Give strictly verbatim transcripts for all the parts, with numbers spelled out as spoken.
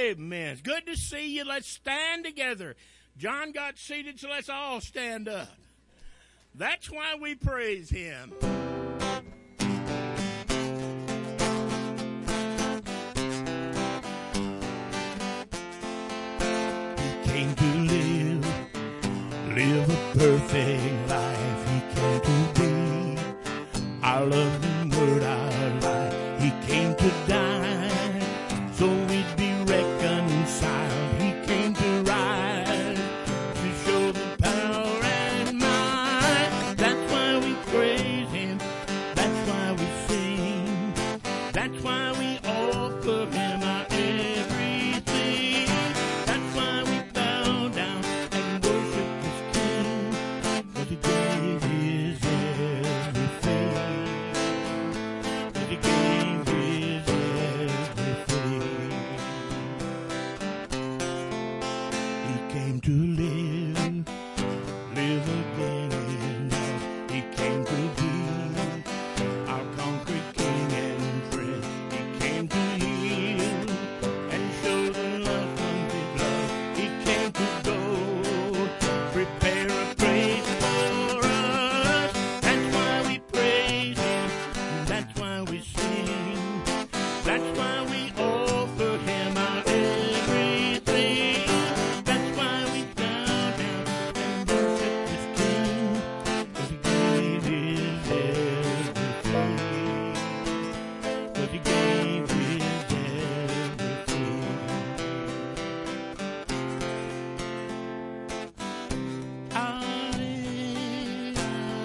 Amen. It's good to see you. Let's stand together. John got seated, so let's all stand up. That's why we praise him. He came to live, live a perfect life. He came to be our loving word, our life. He came to die, so we'd be reconciled. He came to rise, to show the power and might. That's why we praise him. That's why we sing. That's why we offer him our everything. That's why we bow down and worship this King, 'cause he gave his everything. 'Cause he gave his everything. He came to live, live again in love. He came to be our concrete King and friend. He came to heal and show the love from his love. He came to go, prepare a place for us. That's why we praise him. That's why we sing. That's why we offer him our everything. That's why we bow down and worship this King, 'cause he gave his everything. 'Cause he gave his everything. Alleluia,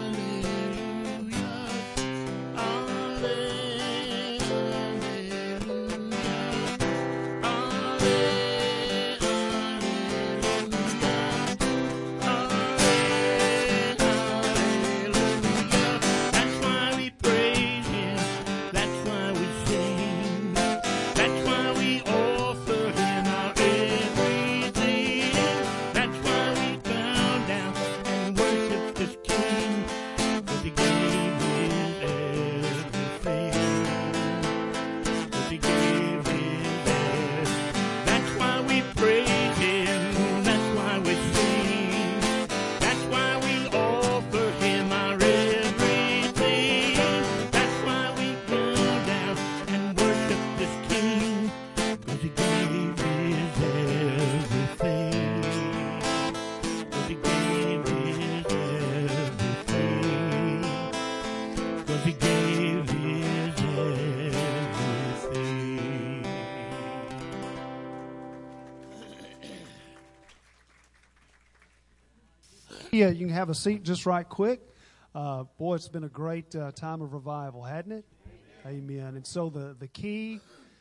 that's why we praise him. That's why we sing. That's why we offer him our everything. That's why we bow down and worship this King, 'cause he gave his everything. 'Cause he gave his everything. That's why we praise him. That's why we sing. That's why we offer him our everything. That's why we bow down and worship this King, 'cause he gave his everything. 'Cause he gave his everything. 'Cause he gave his everything. Yeah, you can have a seat just right quick. Uh, boy, it's been a great uh, time of revival, hadn't it? Amen. Amen. And so the, the key,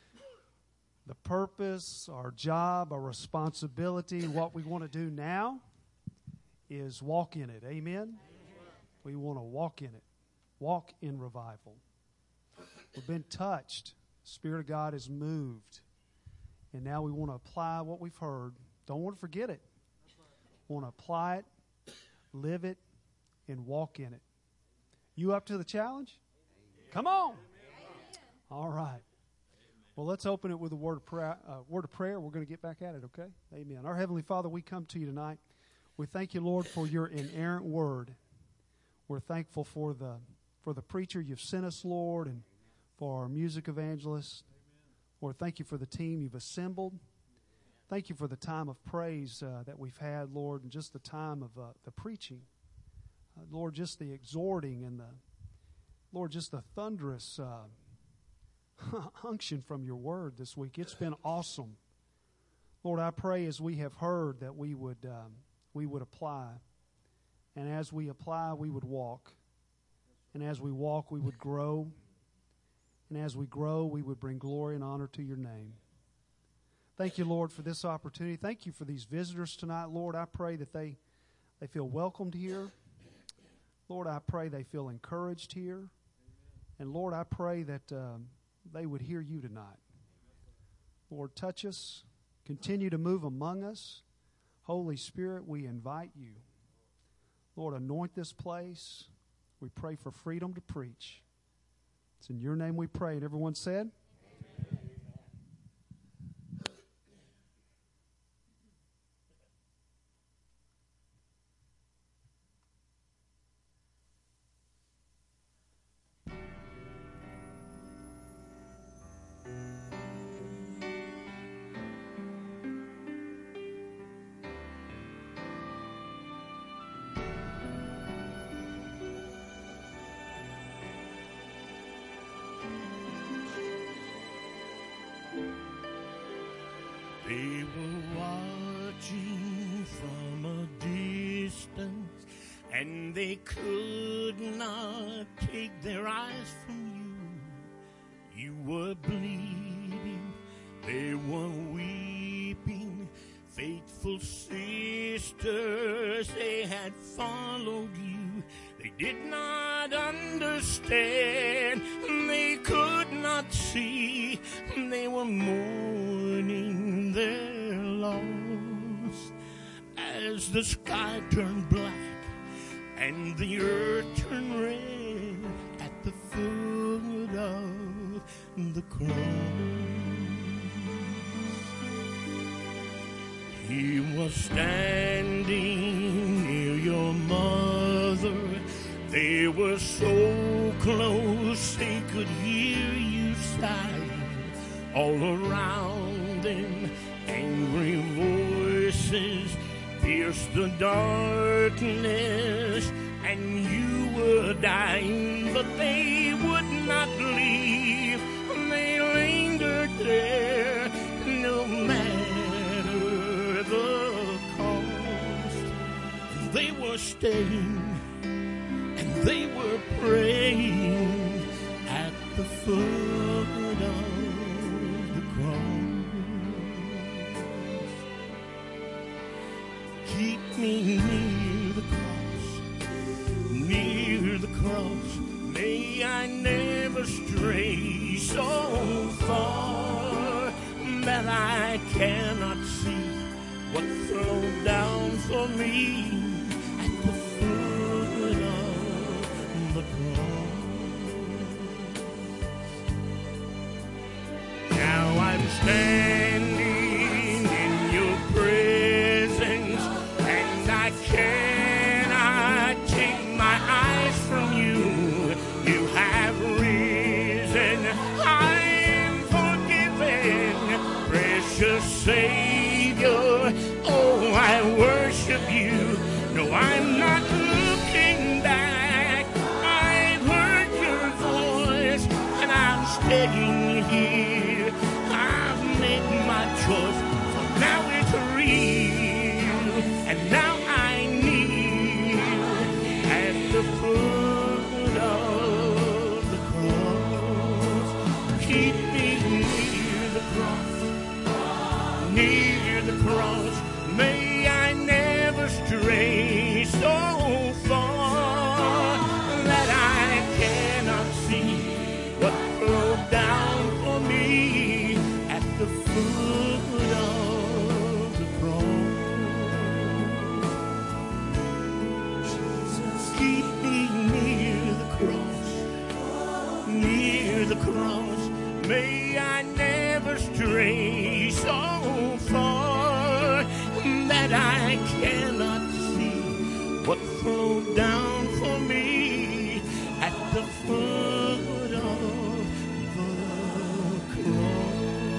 the purpose, our job, our responsibility, what we want to do now is walk in it. Amen? We want to walk in it. Walk in revival. We've been touched. The Spirit of God has moved. And now we want to apply what we've heard. Don't want to forget it. We want to apply it, live it, and walk in it. You up to the challenge? Come on. All right. Well, let's open it with a word of prayer. Uh, word of prayer. We're going to get back at it, okay? Amen. Our Heavenly Father, we come to you tonight. We thank you, Lord, for your inerrant word. We're thankful for the for the preacher you've sent us, Lord, and for our music evangelist. Lord, thank you for the team you've assembled. Thank you for the time of praise uh, that we've had, Lord, and just the time of uh, the preaching. Uh, Lord, just the exhorting and the, Lord, just the thunderous uh, unction from your word this week. It's been awesome. Lord, I pray as we have heard that we would um, we would apply. And as we apply, we would walk. And as we walk, we would grow. And as we grow, we would bring glory and honor to your name. Thank you, Lord, for this opportunity. Thank you for these visitors tonight, Lord. I pray that they, they feel welcomed here. Lord, I pray they feel encouraged here. And Lord, I pray that um, they would hear you tonight. Lord, touch us. Continue to move among us. Holy Spirit, we invite you. Lord, anoint this place. We pray for freedom to preach. It's in your name we pray. And everyone said? They were watching from a distance, and they could not take their eyes from you. You were bleeding, they were weeping, faithful sisters, they had followed you. They did not understand, they could not see, they were mourning their loss. As the sky turned black and the earth turned red at the foot of the cross, he was standing near your mother. They were so close they could hear you sigh. All around them, angry voices pierced the darkness, and you were dying, but they would not leave. They lingered there, no matter the cost. They were staying, and they were praying at the foot of the cross. Keep me near the cross, near the cross. May I never stray so far that I cannot see what flowed down for me at the foot of the cross. Now I'm standing in your presence, and I cannot take my eyes from you. You have risen, I am forgiven, precious Savior. Oh, I worship you. No, I'm not looking back. I've heard your voice, and I'm staying here. I've made my choice, so now it's real, and now I kneel at the foot of the cross. Keep me near the cross, near the cross. May I never stray so far that I cannot see what flowed down for me at the foot of the cross. Keep me near the cross, near the cross. May I never stray so far that I cannot see what flowed down for me at the foot of the cross.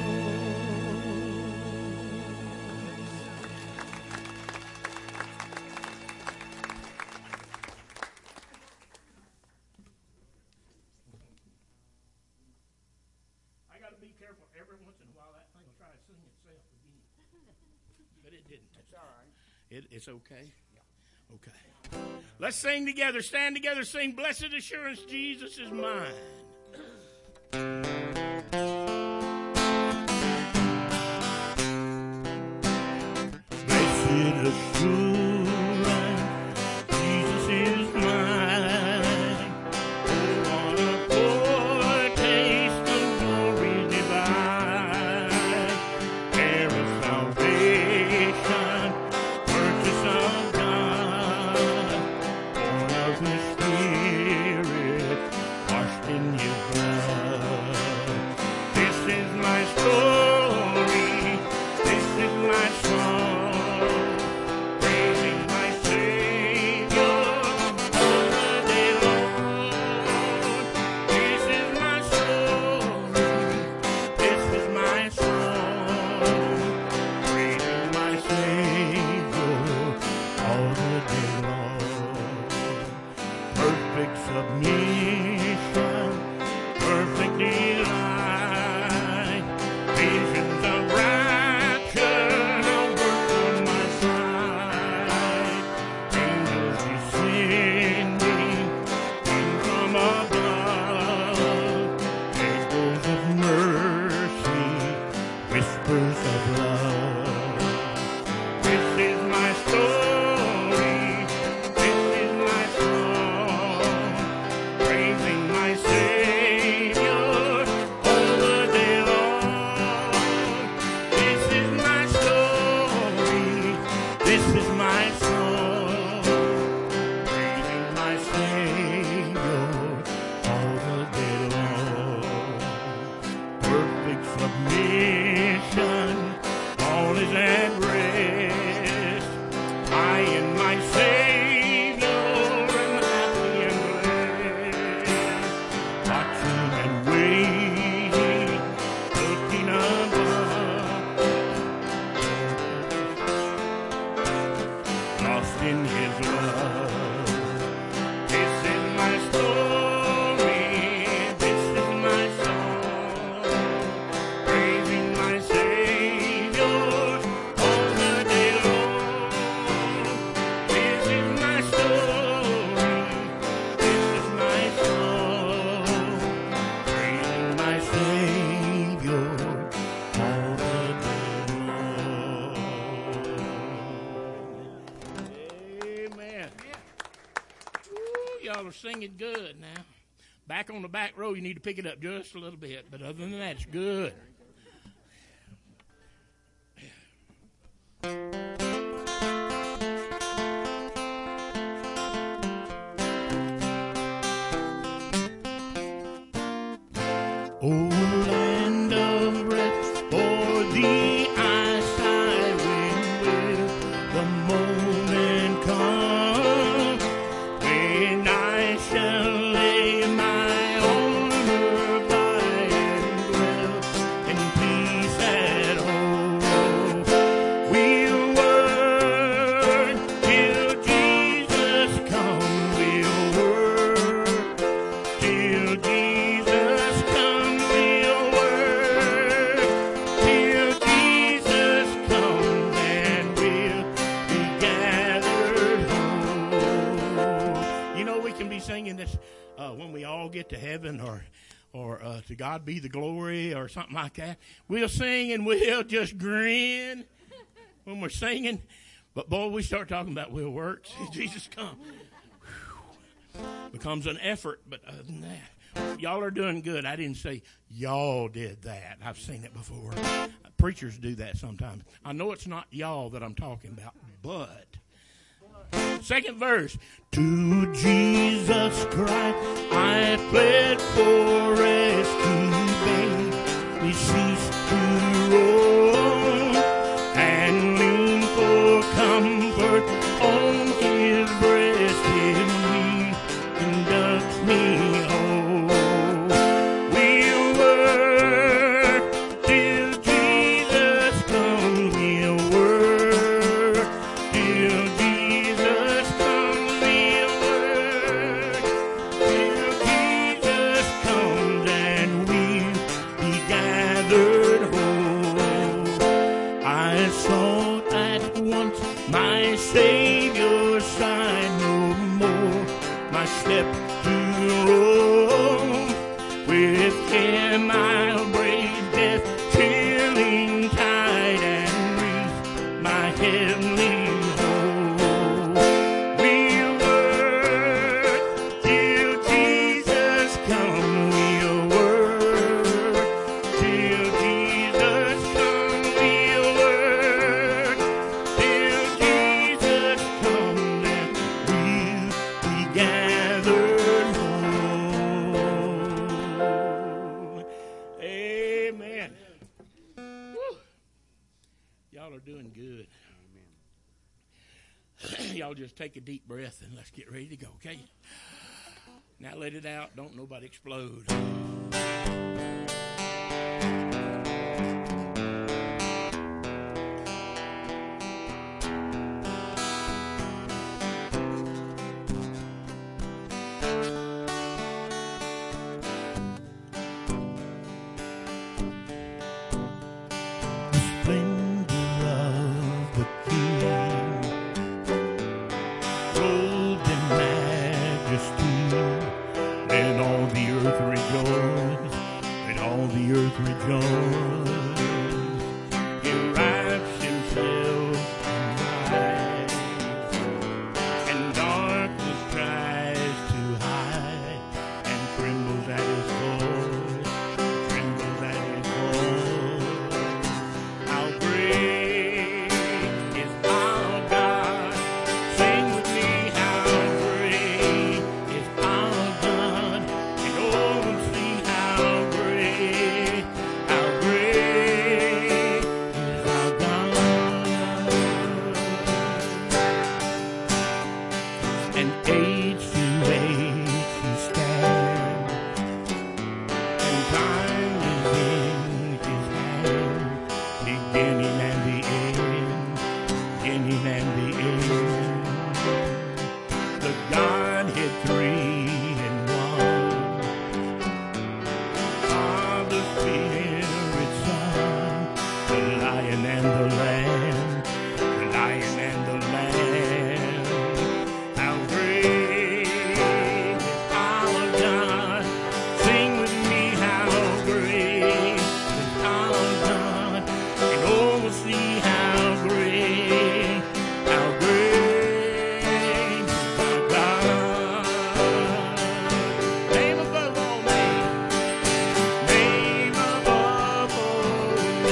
I got to be careful. Every once in a while, that thing will try to sing itself again. But it didn't. It's all right. It, it's okay? Yeah. Okay. Let's sing together. Stand together. Sing, Blessed Assurance, Jesus is mine. Blessed assurance, Jesus is mine. Oh, what a foretaste of glory divine. Heir of salvation, purchase of God, born of His Spirit, washed in His blood. This is my story, this is my song, praising love. This is my story. This is my song. Praising my Savior all the day long. This is my story. This is my song. Praising my Savior all the day long. Perfect submission, all is at rest. I and my Savior am happy and blessed. Watching and waiting, looking above, lost in His love. This is my story. This is my song. Praising my Savior all the day long. This is my story. This is my song. Praising my Savior all the day long. Amen. Ooh, y'all are singing good now. Back on the back row, you need to pick it up just a little bit, but other than that, it's good. O land of rest, for thee I sigh when will the moment come when I shall lay my honor by and dwell in peace at home. We'll work till Jesus come. We'll work till Jesus come. We'll work till Jesus comes, and we'll be gathered home. You know, we can be singing this uh, when we all get to heaven, or or uh, to God be the glory, or something like that. We'll sing and we'll just grin when we're singing. But boy, we start talking about we'll work till Jesus come. Whew. Becomes an effort, but other than that, y'all are doing good. I didn't say y'all did that. I've seen it before. Preachers do that sometimes. I know it's not y'all that I'm talking about, but second verse. To Jesus Christ I fled for rescue, babe. We cease to roam and lean for comfort on His breast, and He conducts me home. We'll work till Jesus comes. We'll work till Jesus comes. We'll work till Jesus comes, and we'll be gathered home. I sought at once my Savior's side no more, my step to roam. With Him I'll brave death, chilling tide, and reach my heavenly home. We'll work till Jesus comes. We'll work till Jesus comes. We'll work till Jesus comes, and we'll be gathered home. Amen. Woo. Y'all are doing good. Y'all just take a deep breath and let's get ready to go, okay? Now let it out. Don't nobody explode. earth rejoice. and the end, beginning and the end. The Godhead three in one. Father, Spirit, Son, the Lion and the Lamb, the Lion and the Lamb. How great is our God! Sing with me, how great is our God! And oh, we'll see how great, how great is our God. Name above all names, name above all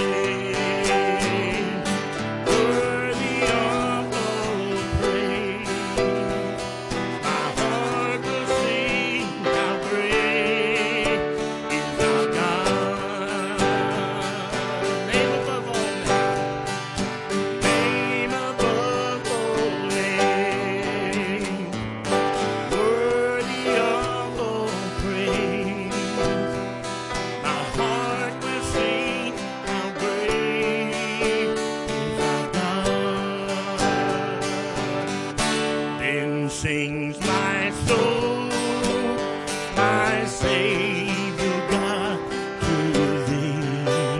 names, worthy of all praise. My heart will sing how great is our God. Name above all names, name above all names, worthy of all praise. My heart will sing how great is our God. Then sings my soul, my Savior God, to thee.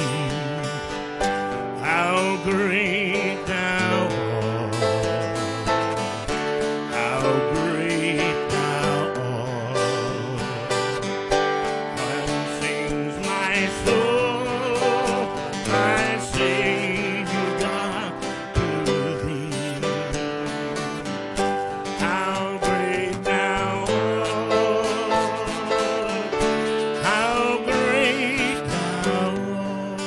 How great thou art, how great thou art. And sings my soul, my Savior God, to thee. How great thou art, how great thou art.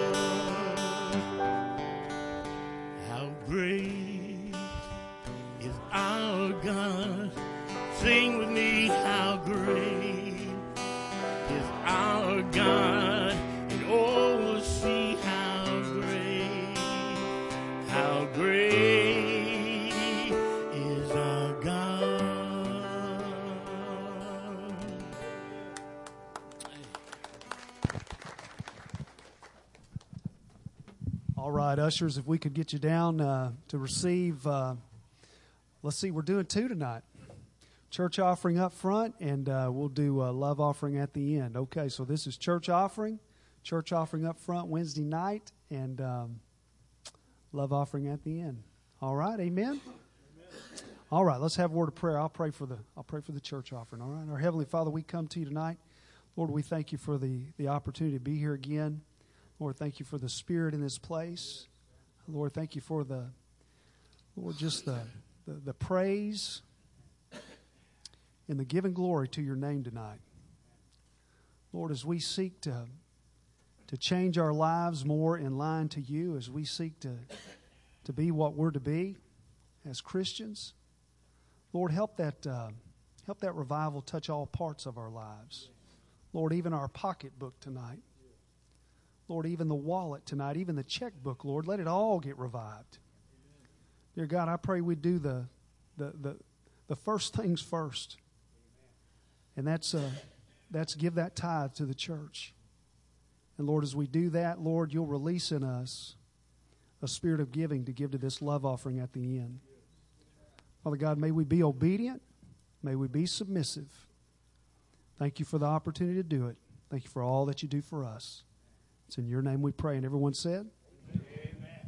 How great is our God. Sing with me, how great is our God. And oh, we'll see how great, how great is our God. All right, ushers, if we could get you down uh, to receive, uh, let's see, we're doing two tonight. Church offering up front, and uh, we'll do a love offering at the end. Okay, so this is church offering, church offering up front Wednesday night, and um, love offering at the end. All right, amen? All right, let's have a word of prayer. I'll pray for the I'll pray for the church offering. All right, our Heavenly Father, we come to you tonight. Lord, we thank you for the, the opportunity to be here again. Lord, thank you for the Spirit in this place. Lord, thank you for the, Lord, just the, the, the praise and the giving glory to your name tonight. Lord, as we seek to, to change our lives more in line to you, as we seek to, to be what we're to be as Christians, Lord, help that, uh, help that revival touch all parts of our lives. Lord, even our pocketbook tonight. Lord, even the wallet tonight, even the checkbook, Lord, let it all get revived. Dear God, I pray we do the the the, the first things first. And that's uh, that's give that tithe to the church. And Lord, as we do that, Lord, you'll release in us a spirit of giving to give to this love offering at the end. Father God, may we be obedient. May we be submissive. Thank you for the opportunity to do it. Thank you for all that you do for us. It's in your name we pray. And everyone said? Amen.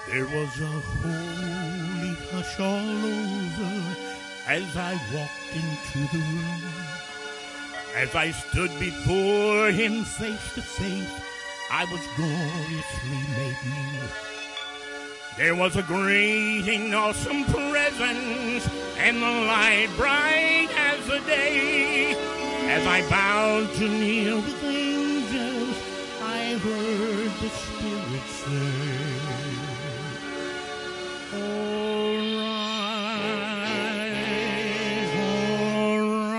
There was a holy hush all over as I walked into the room. As I stood before him face to face, I was gloriously made new. There was a great and awesome presence, and the light bright as the day. As I bowed to kneel with angels, I heard the Spirit say, all rise, all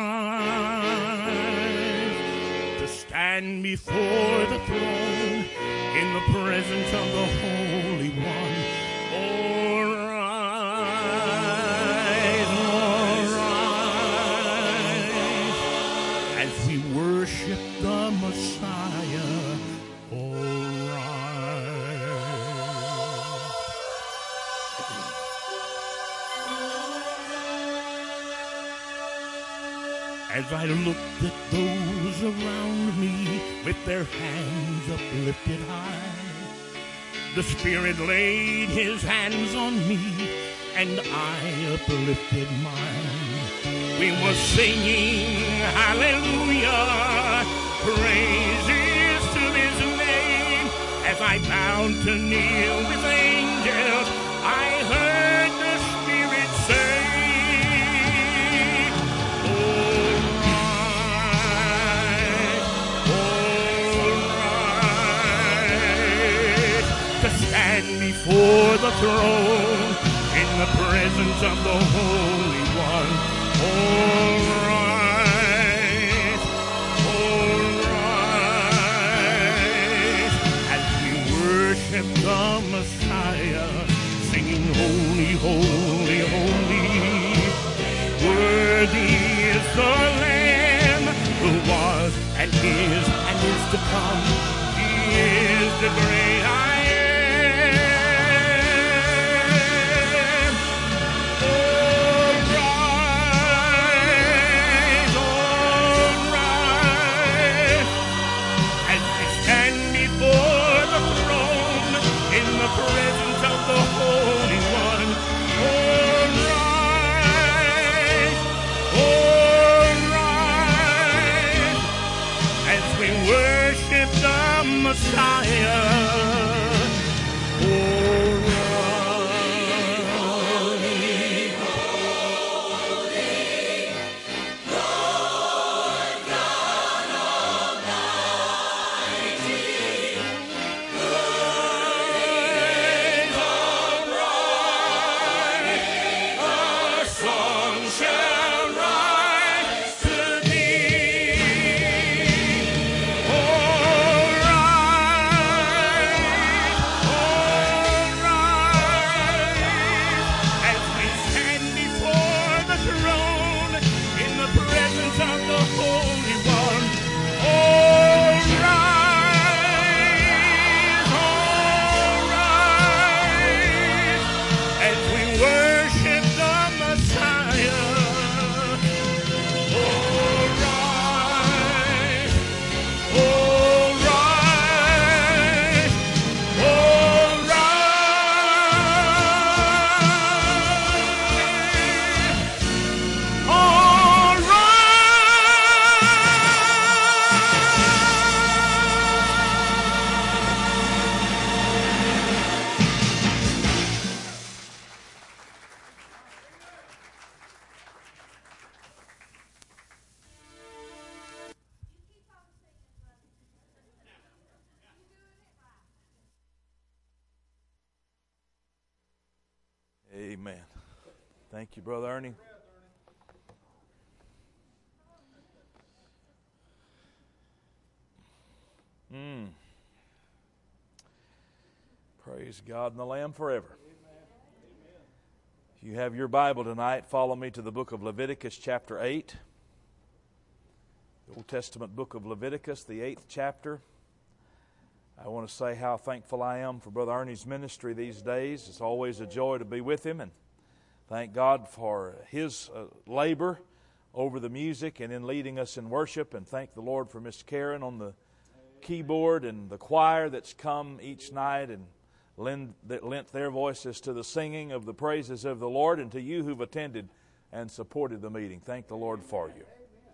rise, to stand before the throne in the presence of the Holy One. All rise, all rise, as we worship the Messiah. All rise. As I looked at those around me with their hands uplifted high, the Spirit laid his hands on me, and I uplifted mine. We were singing hallelujah, praises to his name. As I bowed to kneel with angels, I heard the Spirit say, all rise, all rise, to stand before the throne in the presence of the Holy One. All rise, all rise, as we worship the Messiah, singing holy, holy, holy. Worthy is the Lamb who was and is and is to come. He is the great I am. All rise, all rise, as we stand before the throne in the presence of the Holy One. All rise, all rise, as we worship the Messiah. All Amen. Thank you, Brother Ernie. Mm. Praise God and the Lamb forever. If you have your Bible tonight, follow me to the book of Leviticus chapter eight. The Old Testament book of Leviticus, the eighth chapter. I want to say how thankful I am for Brother Ernie's ministry these days. It's always a joy to be with him, and thank God for his uh, labor over the music and in leading us in worship, and thank the Lord for Miss Karen on the keyboard and the choir that's come each night and lend, that lent their voices to the singing of the praises of the Lord, and to you who've attended and supported the meeting. Thank the Lord for you.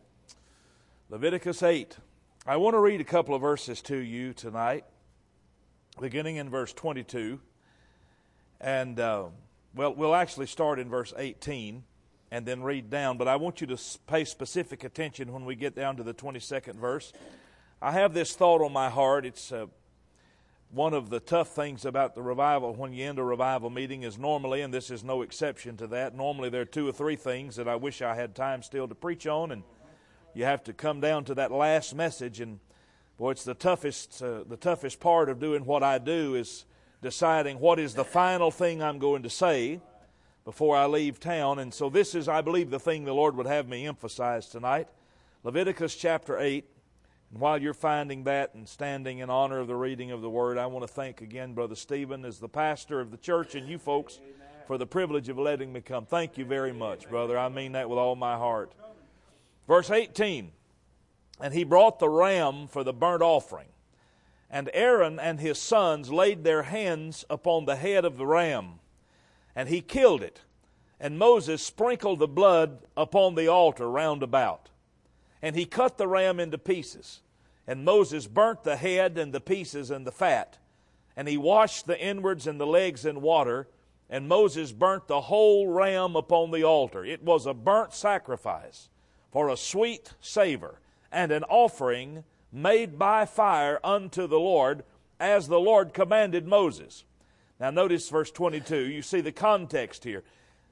Leviticus eight. I want to read a couple of verses to you tonight, beginning in verse twenty-two. And, uh, well, we'll actually start in verse eighteen and then read down. But I want you to pay specific attention when we get down to the twenty-second verse. I have this thought on my heart. It's uh, one of the tough things about the revival when you end a revival meeting is normally, and this is no exception to that, normally there are two or three things that I wish I had time still to preach on, and you have to come down to that last message, and boy, it's the toughest, uh, the toughest part of doing what I do is deciding what is the final thing I'm going to say before I leave town. And so this is, I believe, the thing the Lord would have me emphasize tonight. Leviticus chapter eight. And while you're finding that and standing in honor of the reading of the Word, I want to thank again Brother Stephen as the pastor of the church and you folks for the privilege of letting me come. Thank you very much, brother. I mean that with all my heart. Verse eighteen, and he brought the ram for the burnt offering, and Aaron and his sons laid their hands upon the head of the ram, and he killed it, and Moses sprinkled the blood upon the altar round about. And he cut the ram into pieces, and Moses burnt the head and the pieces and the fat, and he washed the inwards and the legs in water, and Moses burnt the whole ram upon the altar. It was a burnt sacrifice for a sweet savor, and an offering made by fire unto the Lord, as the Lord commanded Moses. Now notice verse twenty-two. You see the context here.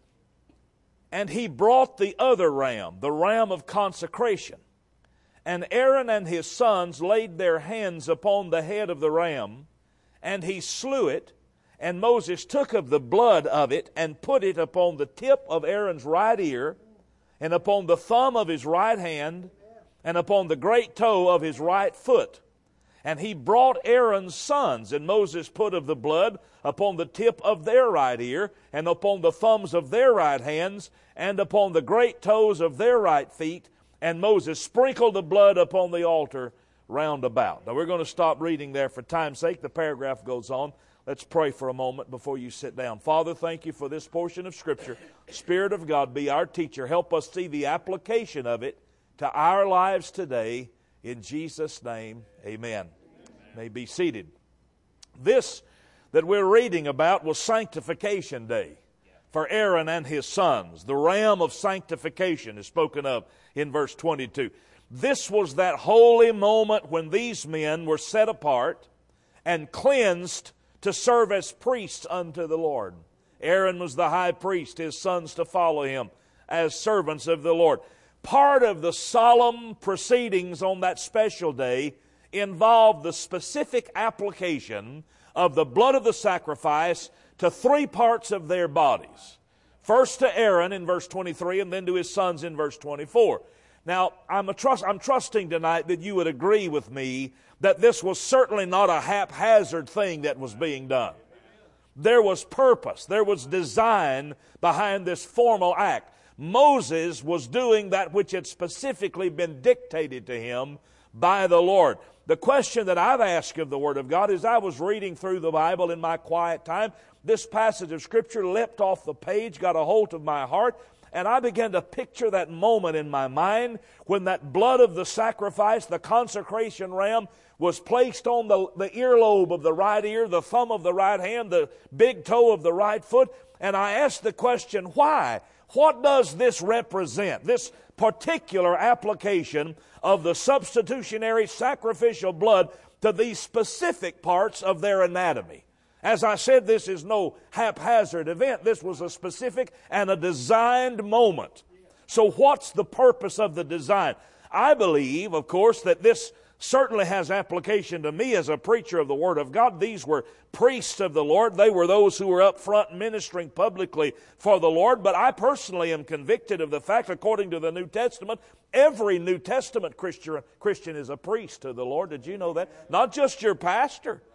And he brought the other ram, the ram of consecration. And Aaron and his sons laid their hands upon the head of the ram, and he slew it. And Moses took of the blood of it, and put it upon the tip of Aaron's right ear, and upon the thumb of his right hand, and upon the great toe of his right foot. And he brought Aaron's sons, and Moses put of the blood upon the tip of their right ear, and upon the thumbs of their right hands, and upon the great toes of their right feet. And Moses sprinkled the blood upon the altar round about. Now we're going to stop reading there for time's sake. The paragraph goes on. Let's pray for a moment before you sit down. Father, thank you for this portion of Scripture. Spirit of God, be our teacher. Help us see the application of it to our lives today. In Jesus' name, amen. May be seated. This that we're reading about was Sanctification Day for Aaron and his sons. The ram of sanctification is spoken of in verse twenty-two. This was that holy moment when these men were set apart and cleansed to serve as priests unto the Lord. Aaron was the high priest, his sons to follow him as servants of the Lord. Part of the solemn proceedings on that special day involved the specific application of the blood of the sacrifice to three parts of their bodies. First to Aaron in verse twenty-three, and then to his sons in verse twenty-four. Now, I'm, a trust, I'm trusting tonight that you would agree with me that this was certainly not a haphazard thing that was being done. There was purpose. There was design behind this formal act. Moses was doing that which had specifically been dictated to him by the Lord. The question that I've asked of the Word of God is, I was reading through the Bible in my quiet time. This passage of Scripture leapt off the page, got a hold of my heart, and I began to picture that moment in my mind when that blood of the sacrifice, the consecration ram, was placed on the, the earlobe of the right ear, the thumb of the right hand, the big toe of the right foot. And I asked the question, why? What does this represent? This particular application of the substitutionary sacrificial blood to these specific parts of their anatomy. As I said, this is no haphazard event. This was a specific and a designed moment. So what's the purpose of the design? I believe, of course, that this certainly has application to me as a preacher of the Word of God. These were priests of the Lord. They were those who were up front ministering publicly for the Lord. But I personally am convicted of the fact, according to the New Testament, every New Testament Christian, Christian is a priest to the Lord. Did you know that? Not just your pastor.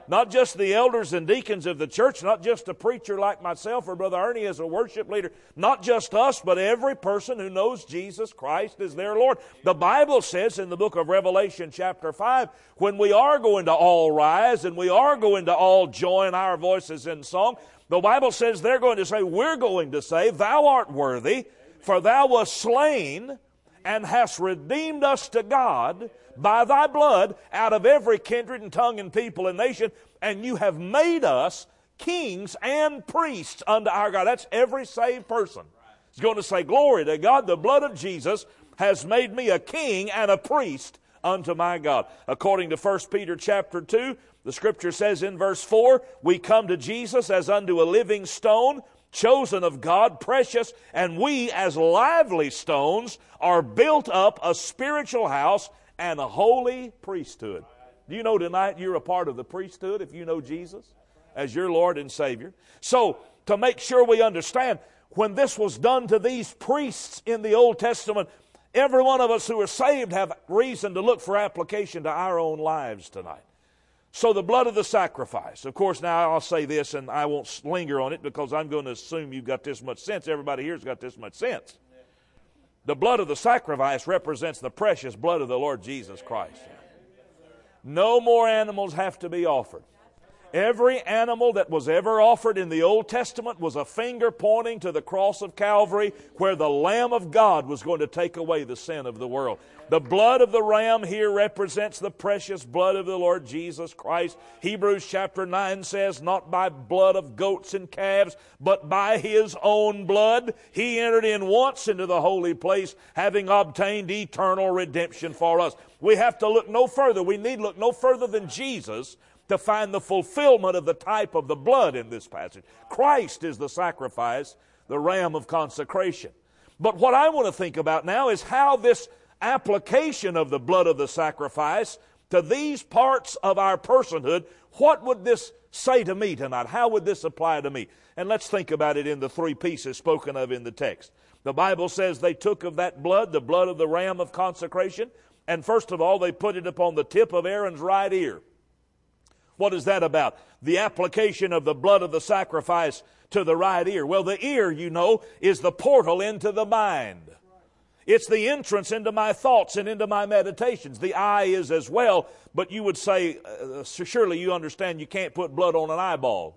Not just the elders and deacons of the church, not just a preacher like myself or Brother Ernie as a worship leader, not just us, but every person who knows Jesus Christ as their Lord. The Bible says in the book of Revelation chapter five, when we are going to all rise and we are going to all join our voices in song, the Bible says they're going to say, we're going to say, Thou art worthy, for Thou wast slain and hast redeemed us to God by Thy blood out of every kindred and tongue and people and nation, and You have made us kings and priests unto our God. That's every saved person. He's going to say, glory to God, the blood of Jesus has made me a king and a priest unto my God. According to First Peter chapter two, the Scripture says in verse four, we come to Jesus as unto a living stone, chosen of God, precious, and we as lively stones are built up a spiritual house and a holy priesthood. Do you know tonight you're a part of the priesthood if you know Jesus as your Lord and Savior? So, to make sure we understand, when this was done to these priests in the Old Testament, every one of us who are saved have reason to look for application to our own lives tonight. So the blood of the sacrifice. Of course, now I'll say this, and I won't linger on it because I'm going to assume you've got this much sense. Everybody here's got this much sense. The blood of the sacrifice represents the precious blood of the Lord Jesus Christ. No more animals have to be offered. Every animal that was ever offered in the Old Testament was a finger pointing to the cross of Calvary, where the Lamb of God was going to take away the sin of the world. The blood of the ram here represents the precious blood of the Lord Jesus Christ. Hebrews chapter nine says, not by blood of goats and calves, but by His own blood He entered in once into the holy place, having obtained eternal redemption for us. We have to look no further. We need look no further than Jesus to find the fulfillment of the type of the blood in this passage. Christ is the sacrifice, the ram of consecration. But what I want to think about now is how this application of the blood of the sacrifice to these parts of our personhood, what would this say to me tonight? How would this apply to me? And let's think about it in the three pieces spoken of in the text. The Bible says they took of that blood, the blood of the ram of consecration, and first of all they put it upon the tip of Aaron's right ear. What is that about? The application of the blood of the sacrifice to the right ear. Well, the ear, you know, is the portal into the mind. It's the entrance into my thoughts and into my meditations. The eye is as well, but you would say, uh, surely you understand you can't put blood on an eyeball.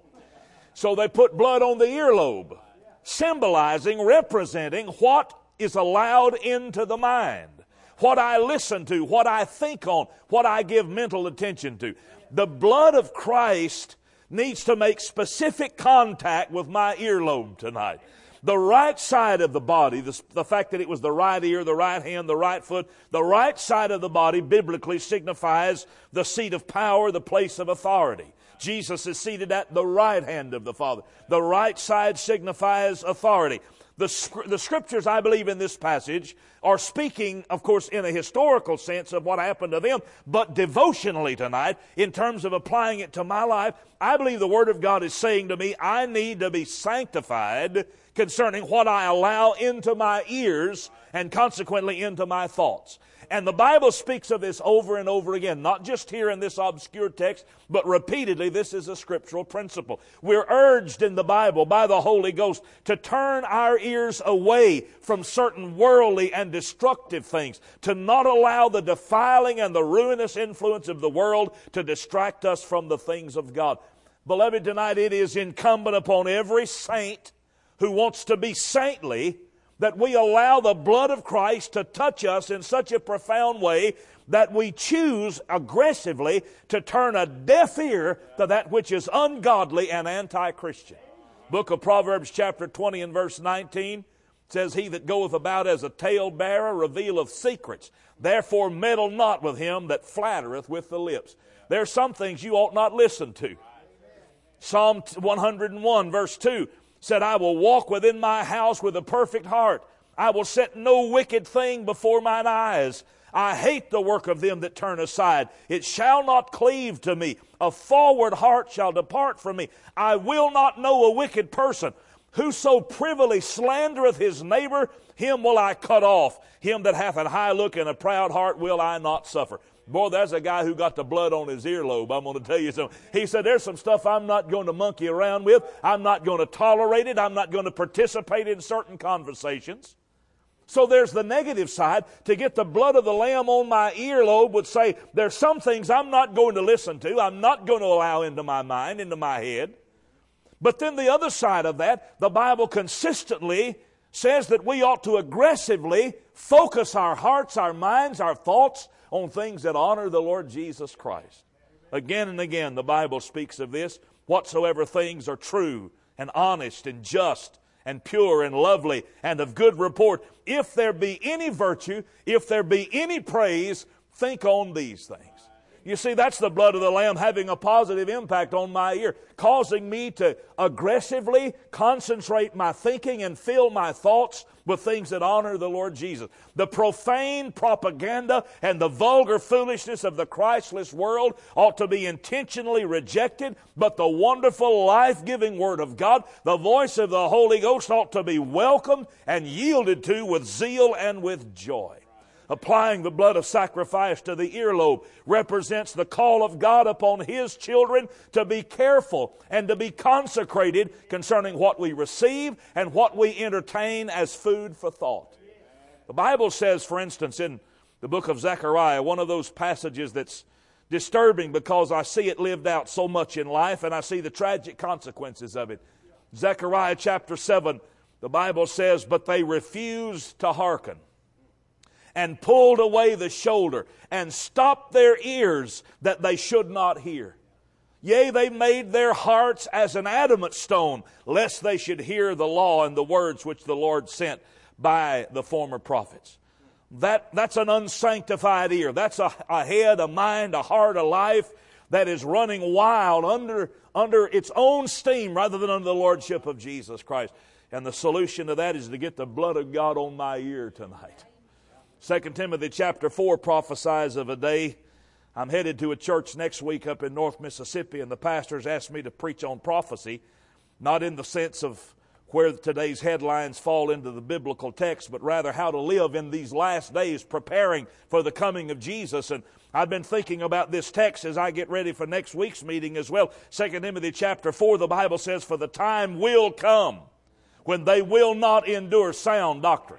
So they put blood on the earlobe, symbolizing, representing what is allowed into the mind. What I listen to, what I think on, what I give mental attention to. The blood of Christ needs to make specific contact with my earlobe tonight. The right side of the body, the, the fact that it was the right ear, the right hand, the right foot, the right side of the body biblically signifies the seat of power, the place of authority. Jesus is seated at the right hand of the Father. The right side signifies authority. The, the scriptures, I believe, in this passage are speaking, of course, in a historical sense of what happened to them, but devotionally tonight, in terms of applying it to my life, I believe the Word of God is saying to me, I need to be sanctified concerning what I allow into my ears and consequently into my thoughts. And the Bible speaks of this over and over again, not just here in this obscure text, but repeatedly. This is a scriptural principle. We're urged in the Bible by the Holy Ghost to turn our ears away from certain worldly and destructive things, to not allow the defiling and the ruinous influence of the world to distract us from the things of God. Beloved, tonight it is incumbent upon every saint who wants to be saintly that we allow the blood of Christ to touch us in such a profound way that we choose aggressively to turn a deaf ear to that which is ungodly and anti-Christian. Book of Proverbs chapter twenty and verse nineteen says, He that goeth about as a talebearer revealeth secrets. Therefore meddle not with him that flattereth with the lips. There are some things you ought not listen to. Psalm one hundred one verse two said, I will walk within my house with a perfect heart. I will set no wicked thing before mine eyes. I hate the work of them that turn aside. It shall not cleave to me. A forward heart shall depart from me. I will not know a wicked person. Whoso privily slandereth his neighbor, him will I cut off. Him that hath an high look and a proud heart will I not suffer. Boy, there's a guy who got the blood on his earlobe. I'm going to tell you something. He said, there's some stuff I'm not going to monkey around with. I'm not going to tolerate it. I'm not going to participate in certain conversations. So there's the negative side. To get the blood of the Lamb on my earlobe would say, there's some things I'm not going to listen to. I'm not going to allow into my mind, into my head. But then the other side of that, the Bible consistently says that we ought to aggressively focus our hearts, our minds, our thoughts on things that honor the Lord Jesus Christ. Again and again, the Bible speaks of this. Whatsoever things are true and honest and just and pure and lovely and of good report, if there be any virtue, if there be any praise, think on these things. You see, that's the blood of the Lamb having a positive impact on my ear, causing me to aggressively concentrate my thinking and fill my thoughts with things that honor the Lord Jesus. The profane propaganda and the vulgar foolishness of the Christless world ought to be intentionally rejected, but the wonderful, life-giving Word of God, the voice of the Holy Ghost, ought to be welcomed and yielded to with zeal and with joy. Applying the blood of sacrifice to the earlobe represents the call of God upon His children to be careful and to be consecrated concerning what we receive and what we entertain as food for thought. The Bible says, for instance, in the book of Zechariah, one of those passages that's disturbing because I see it lived out so much in life and I see the tragic consequences of it. Zechariah chapter seven, the Bible says, "But they refused to hearken, and pulled away the shoulder, and stopped their ears that they should not hear. Yea, they made their hearts as an adamant stone, lest they should hear the law and the words which the Lord sent by the former prophets." That, that's an unsanctified ear. That's a, a head, a mind, a heart, a life that is running wild under, under its own steam rather than under the lordship of Jesus Christ. And the solution to that is to get the blood of God on my ear tonight. Second Timothy chapter four prophesies of a day. I'm headed to a church next week up in North Mississippi, and the pastors asked me to preach on prophecy, not in the sense of where today's headlines fall into the biblical text, but rather how to live in these last days preparing for the coming of Jesus. And I've been thinking about this text as I get ready for next week's meeting as well. Second Timothy chapter four, the Bible says, "For the time will come when they will not endure sound doctrine.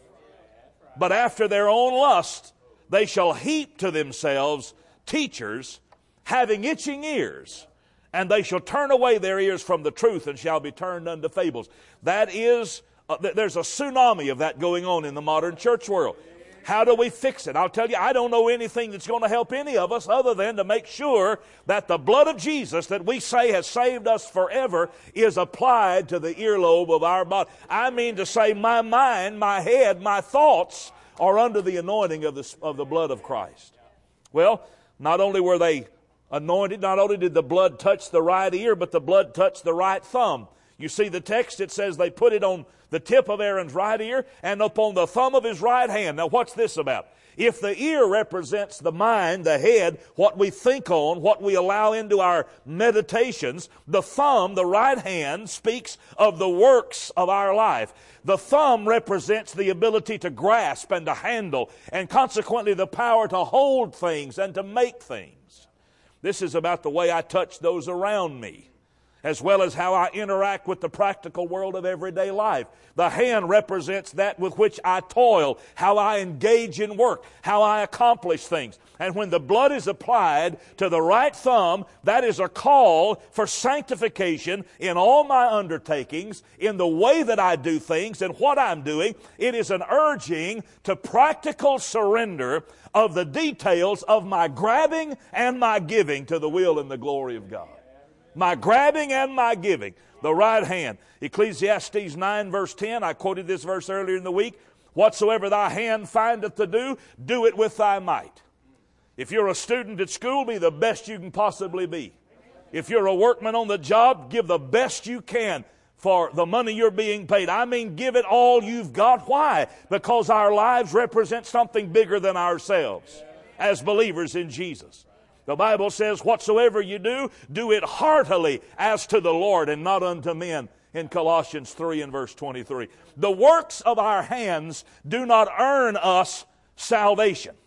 But after their own lust, they shall heap to themselves teachers having itching ears, and they shall turn away their ears from the truth and shall be turned unto fables." That is, uh, th- there's a tsunami of that going on in the modern church world. How do we fix it? I'll tell you, I don't know anything that's going to help any of us other than to make sure that the blood of Jesus that we say has saved us forever is applied to the earlobe of our body. I mean to say my mind, my head, my thoughts are under the anointing of the, of the blood of Christ. Well, not only were they anointed, not only did the blood touch the right ear, but the blood touched the right thumb. You see the text, it says they put it on the tip of Aaron's right ear and upon the thumb of his right hand. Now what's this about? If the ear represents the mind, the head, what we think on, what we allow into our meditations, the thumb, the right hand, speaks of the works of our life. The thumb represents the ability to grasp and to handle, and consequently the power to hold things and to make things. This is about the way I touch those around me, as well as how I interact with the practical world of everyday life. The hand represents that with which I toil, how I engage in work, how I accomplish things. And when the blood is applied to the right thumb, that is a call for sanctification in all my undertakings, in the way that I do things and what I'm doing. It is an urging to practical surrender of the details of my grabbing and my giving to the will and the glory of God. My grabbing and my giving. The right hand. Ecclesiastes nine verse ten, I quoted this verse earlier in the week. "Whatsoever thy hand findeth to do, do it with thy might." If you're a student at school, be the best you can possibly be. If you're a workman on the job, give the best you can for the money you're being paid. I mean, give it all you've got. Why? Because our lives represent something bigger than ourselves as believers in Jesus. The Bible says, "Whatsoever you do, do it heartily as to the Lord and not unto men," in Colossians three and verse twenty-three. The works of our hands do not earn us salvation.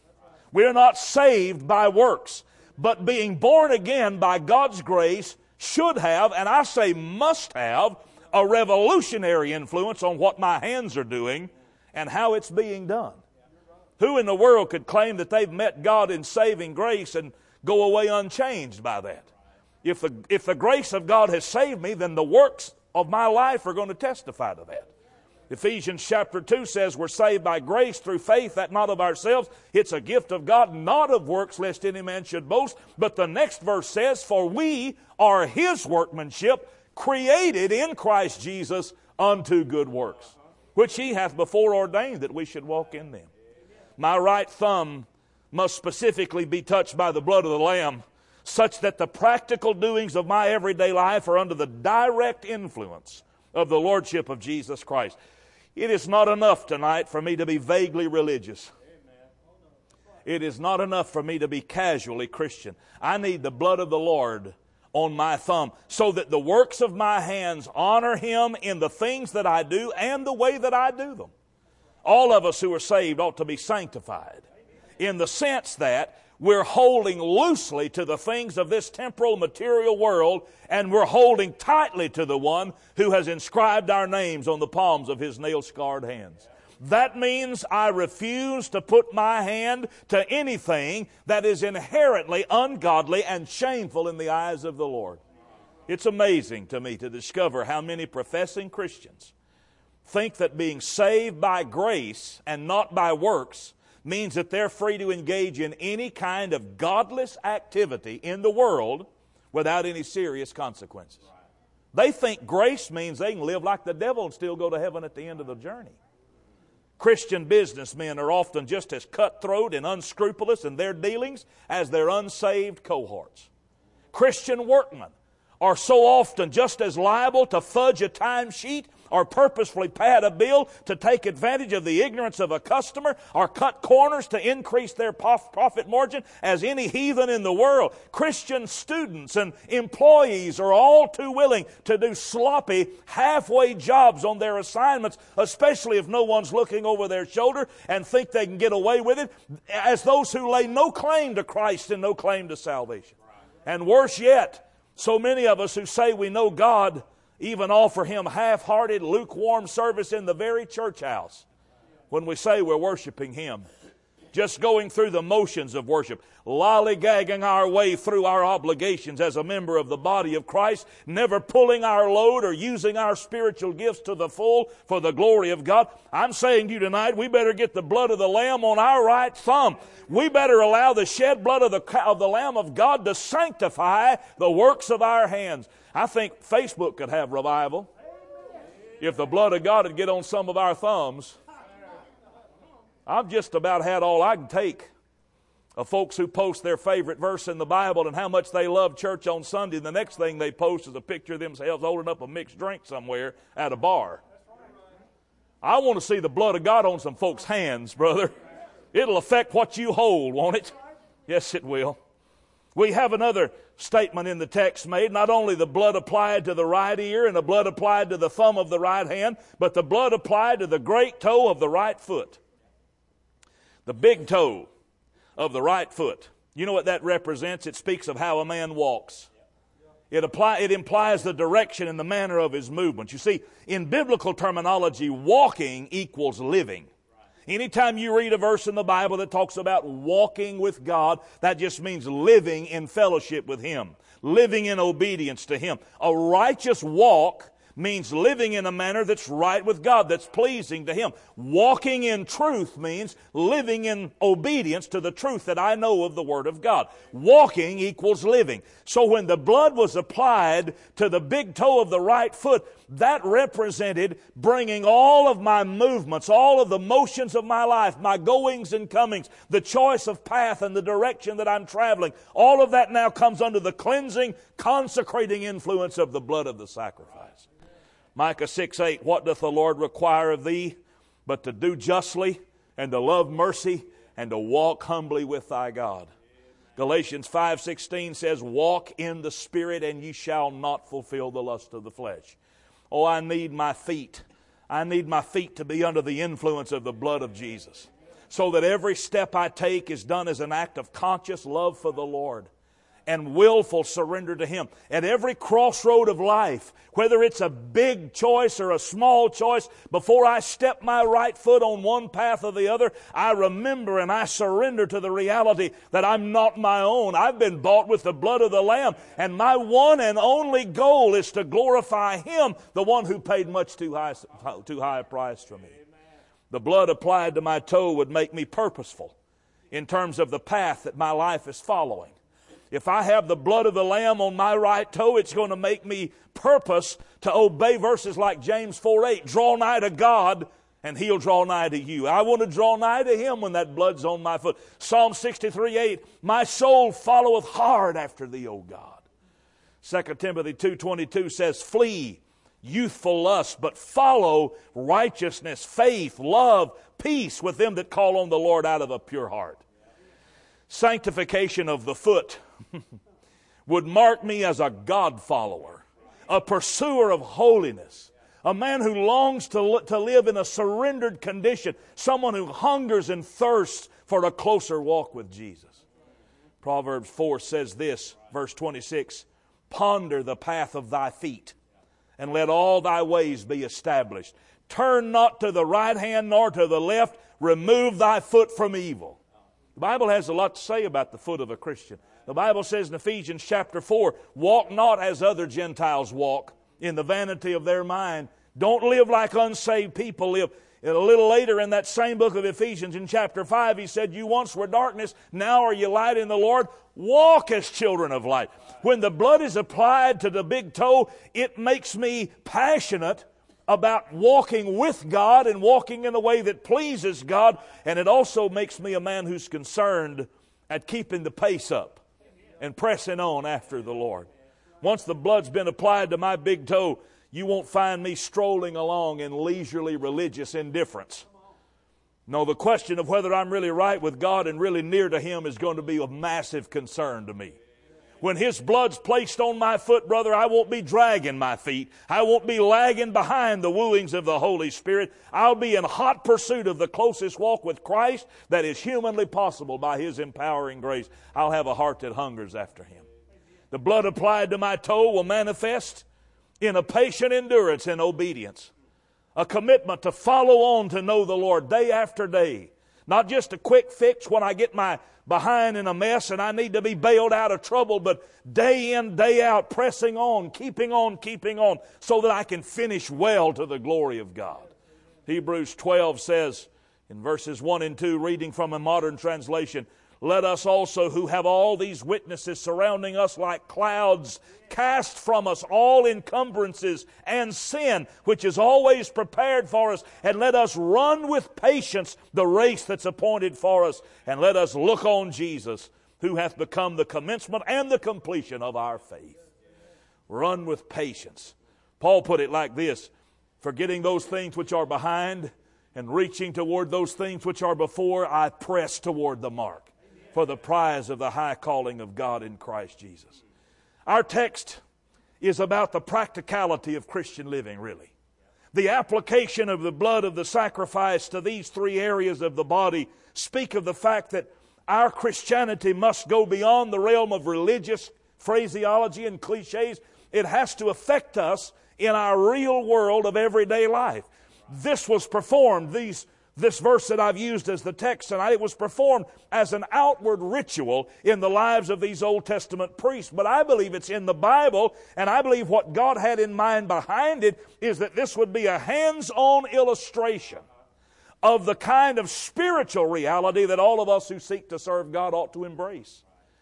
We're not saved by works. But being born again by God's grace should have, and I say must have, a revolutionary influence on what my hands are doing and how it's being done. Who in the world could claim that they've met God in saving grace and go away unchanged by that? If the, if the grace of God has saved me, then the works of my life are going to testify to that. Ephesians chapter two says we're saved by grace through faith, that not of ourselves. It's a gift of God, not of works, lest any man should boast. But the next verse says, for we are His workmanship, created in Christ Jesus unto good works, which He hath before ordained that we should walk in them. My right thumb must specifically be touched by the blood of the Lamb, such that the practical doings of my everyday life are under the direct influence of the Lordship of Jesus Christ. It is not enough tonight for me to be vaguely religious. It is not enough for me to be casually Christian. I need the blood of the Lord on my thumb so that the works of my hands honor Him in the things that I do and the way that I do them. All of us who are saved ought to be sanctified in the sense that we're holding loosely to the things of this temporal material world, and we're holding tightly to the one who has inscribed our names on the palms of His nail-scarred hands. That means I refuse to put my hand to anything that is inherently ungodly and shameful in the eyes of the Lord. It's amazing to me to discover how many professing Christians think that being saved by grace and not by works means that they're free to engage in any kind of godless activity in the world without any serious consequences. They think grace means they can live like the devil and still go to heaven at the end of the journey. Christian businessmen are often just as cutthroat and unscrupulous in their dealings as their unsaved cohorts. Christian workmen are so often just as liable to fudge a timesheet or purposefully pad a bill to take advantage of the ignorance of a customer or cut corners to increase their profit margin as any heathen in the world. Christian students and employees are all too willing to do sloppy, halfway jobs on their assignments, especially if no one's looking over their shoulder and think they can get away with it, as those who lay no claim to Christ and no claim to salvation. And worse yet, so many of us who say we know God even offer Him half-hearted, lukewarm service in the very church house when we say we're worshiping Him. Just going through the motions of worship, lollygagging our way through our obligations as a member of the body of Christ, never pulling our load or using our spiritual gifts to the full for the glory of God. I'm saying to you tonight, we better get the blood of the Lamb on our right thumb. We better allow the shed blood of the, of the Lamb of God to sanctify the works of our hands. I think Facebook could have revival if the blood of God would get on some of our thumbs. I've just about had all I can take of folks who post their favorite verse in the Bible and how much they love church on Sunday. And the next thing they post is a picture of themselves holding up a mixed drink somewhere at a bar. I want to see the blood of God on some folks' hands, brother. It'll affect what you hold, won't it? Yes, it will. We have another statement in the text made, not only the blood applied to the right ear and the blood applied to the thumb of the right hand, but the blood applied to the great toe of the right foot. The big toe of the right foot. You know what that represents? It speaks of how a man walks. It, apply, it implies the direction and the manner of his movements. You see, in biblical terminology, walking equals living. Anytime you read a verse in the Bible that talks about walking with God, that just means living in fellowship with Him, living in obedience to Him. A righteous walk means living in a manner that's right with God, that's pleasing to Him. Walking in truth means living in obedience to the truth that I know of the Word of God. Walking equals living. So when the blood was applied to the big toe of the right foot, that represented bringing all of my movements, all of the motions of my life, my goings and comings, the choice of path and the direction that I'm traveling, all of that now comes under the cleansing, consecrating influence of the blood of the sacrifice. Micah six eight, what doth the Lord require of thee but to do justly and to love mercy and to walk humbly with thy God? Galatians five sixteen says, walk in the Spirit and ye shall not fulfill the lust of the flesh. Oh, I need my feet. I need my feet to be under the influence of the blood of Jesus. so that every step I take is done as an act of conscious love for the Lord and willful surrender to Him. At every crossroad of life, whether it's a big choice or a small choice, before I step my right foot on one path or the other, I remember and I surrender to the reality that I'm not my own. I've been bought with the blood of the Lamb, and my one and only goal is to glorify Him, the one who paid much too high, too high a price for me. The blood applied to my toe would make me purposeful in terms of the path that my life is following. If I have the blood of the Lamb on my right toe, it's going to make me purpose to obey verses like James four eight. Draw nigh to God, and He'll draw nigh to you. I want to draw nigh to Him when that blood's on my foot. Psalm sixty-three eight, my soul followeth hard after Thee, O God. Second Timothy two twenty-two says, flee youthful lust, but follow righteousness, faith, love, peace with them that call on the Lord out of a pure heart. Sanctification of the foot would mark me as a God follower, a pursuer of holiness, a man who longs to, to live in a surrendered condition, someone who hungers and thirsts for a closer walk with Jesus. Proverbs four says this, verse twenty-six, ponder the path of thy feet, and let all thy ways be established. Turn not to the right hand nor to the left, remove thy foot from evil. The Bible has a lot to say about the foot of a Christian. The Bible says in Ephesians chapter four, walk not as other Gentiles walk in the vanity of their mind. Don't live like unsaved people live. And a little later in that same book of Ephesians in chapter five, he said, you once were darkness, now are you light in the Lord. Walk as children of light. When the blood is applied to the big toe, it makes me passionate about walking with God and walking in a way that pleases God. And it also makes me a man who's concerned at keeping the pace up and pressing on after the Lord. Once the blood's been applied to my big toe, you won't find me strolling along in leisurely religious indifference. No, the question of whether I'm really right with God and really near to Him is going to be of massive concern to me. When His blood's placed on my foot, brother, I won't be dragging my feet. I won't be lagging behind the wooings of the Holy Spirit. I'll be in hot pursuit of the closest walk with Christ that is humanly possible by His empowering grace. I'll have a heart that hungers after Him. The blood applied to my toe will manifest in a patient endurance and obedience. A commitment to follow on to know the Lord day after day. Not just a quick fix when I get my behind in a mess and I need to be bailed out of trouble, but day in, day out, pressing on, keeping on, keeping on, so that I can finish well to the glory of God. Hebrews twelve says in verses one and two, reading from a modern translation, let us also, who have all these witnesses surrounding us like clouds, cast from us all encumbrances and sin, which is always prepared for us, and let us run with patience the race that's appointed for us, and let us look on Jesus, who hath become the commencement and the completion of our faith. Run with patience. Paul put it like this, forgetting those things which are behind, and reaching toward those things which are before, I press toward the mark for the prize of the high calling of God in Christ Jesus. Our text is about the practicality of Christian living, really. The application of the blood of the sacrifice to these three areas of the body speak of the fact that our Christianity must go beyond the realm of religious phraseology and cliches. It has to affect us in our real world of everyday life. This was performed, these This verse that I've used as the text tonight, it was performed as an outward ritual in the lives of these Old Testament priests. But I believe it's in the Bible, and I believe what God had in mind behind it is that this would be a hands-on illustration of the kind of spiritual reality that all of us who seek to serve God ought to embrace.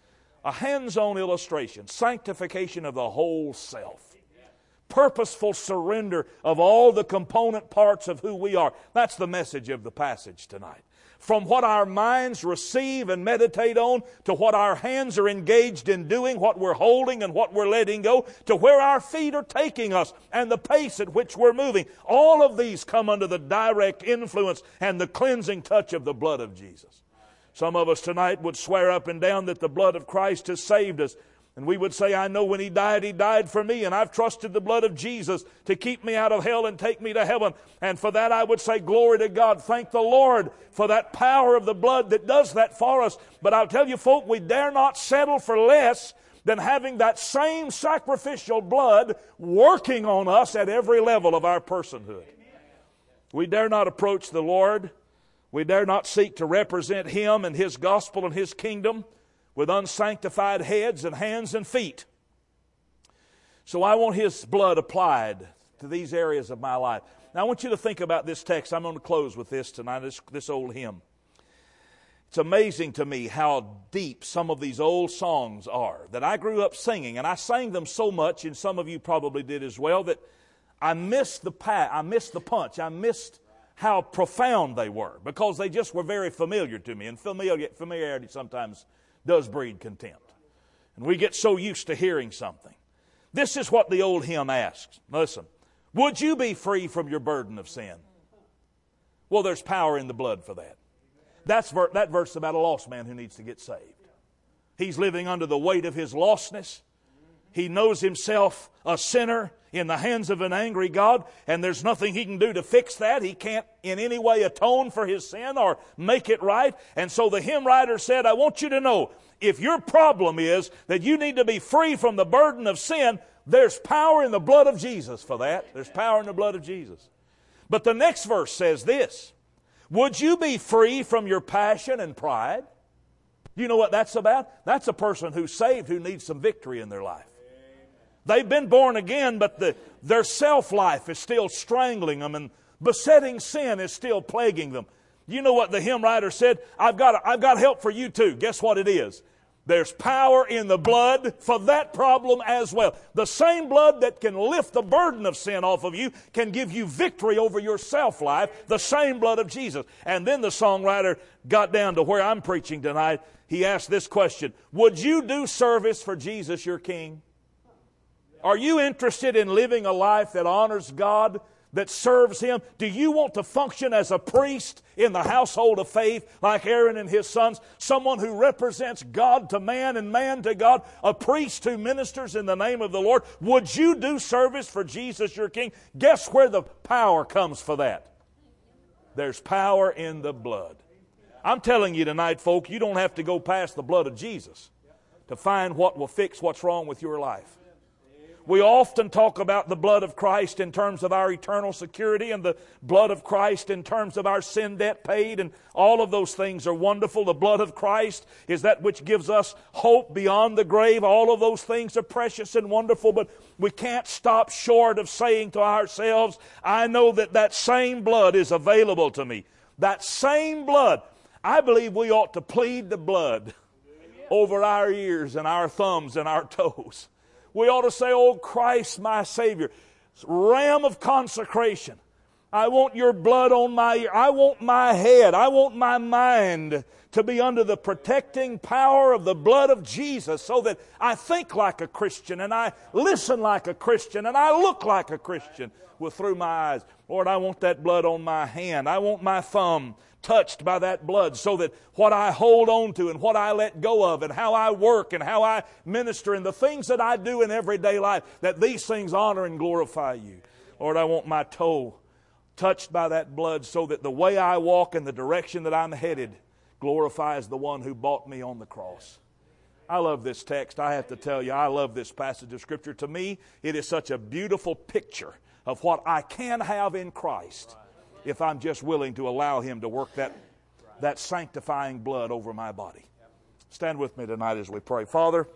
A hands-on illustration, sanctification of the whole self. Purposeful surrender of all the component parts of who we are. That's the message of the passage tonight. From what our minds receive and meditate on, to what our hands are engaged in doing, what we're holding and what we're letting go, to where our feet are taking us and the pace at which we're moving. All of these come under the direct influence and the cleansing touch of the blood of Jesus. Some of us tonight would swear up and down that the blood of Christ has saved us. And we would say, I know when He died, He died for me, and I've trusted the blood of Jesus to keep me out of hell and take me to heaven. And for that I would say, glory to God. Thank the Lord for that power of the blood that does that for us. But I'll tell you, folk, we dare not settle for less than having that same sacrificial blood working on us at every level of our personhood. We dare not approach the Lord. We dare not seek to represent Him and His gospel and His kingdom with unsanctified heads and hands and feet. So I want His blood applied to these areas of my life. Now I want you to think about this text. I'm going to close with this tonight, this, this old hymn. It's amazing to me how deep some of these old songs are that I grew up singing, and I sang them so much, and some of you probably did as well, that I missed the pa- I missed the punch. I missed how profound they were because they just were very familiar to me, and familiar, familiarity sometimes does breed contempt. And we get so used to hearing something. This is what the old hymn asks. Listen, would you be free from your burden of sin? Well, there's power in the blood for that. That's ver- that verse is about a lost man who needs to get saved. He's living under the weight of his lostness. He knows himself a sinner in the hands of an angry God, and there's nothing he can do to fix that. He can't in any way atone for his sin or make it right. And so the hymn writer said, I want you to know, if your problem is that you need to be free from the burden of sin, there's power in the blood of Jesus for that. There's power in the blood of Jesus. But the next verse says this, would you be free from your passion and pride? You know what that's about? That's a person who's saved who needs some victory in their life. They've been born again, but the, their self-life is still strangling them, and besetting sin is still plaguing them. You know what the hymn writer said? I've got, I've got help for you too. Guess what it is? There's power in the blood for that problem as well. The same blood that can lift the burden of sin off of you can give you victory over your self-life, the same blood of Jesus. And then the songwriter got down to where I'm preaching tonight. He asked this question, would you do service for Jesus your King? Are you interested in living a life that honors God, that serves Him? Do you want to function as a priest in the household of faith like Aaron and his sons? Someone who represents God to man and man to God, a priest who ministers in the name of the Lord. Would you do service for Jesus your King? Guess where the power comes for that? There's power in the blood. I'm telling you tonight, folk, you don't have to go past the blood of Jesus to find what will fix what's wrong with your life. We often talk about the blood of Christ in terms of our eternal security and the blood of Christ in terms of our sin debt paid, and all of those things are wonderful. The blood of Christ is that which gives us hope beyond the grave. All of those things are precious and wonderful, but we can't stop short of saying to ourselves, I know that that same blood is available to me. That same blood. I believe we ought to plead the blood over our ears and our thumbs and our toes. We ought to say, oh Christ, my Savior, Ram of consecration, I want your blood on my ear. I want my head. I want my mind to be under the protecting power of the blood of Jesus so that I think like a Christian and I listen like a Christian and I look like a Christian with through my eyes. Lord, I want that blood on my hand. I want my thumb touched by that blood so that what I hold on to and what I let go of and how I work and how I minister and the things that I do in everyday life, that these things honor and glorify you. Lord, I want my toe touched by that blood so that the way I walk and the direction that I'm headed glorifies the one who bought me on the cross. I love this text. I have to tell you, I love this passage of Scripture. To me, it is such a beautiful picture of what I can have in Christ if I'm just willing to allow Him to work that, that sanctifying blood over my body. Stand with me tonight as we pray. Father,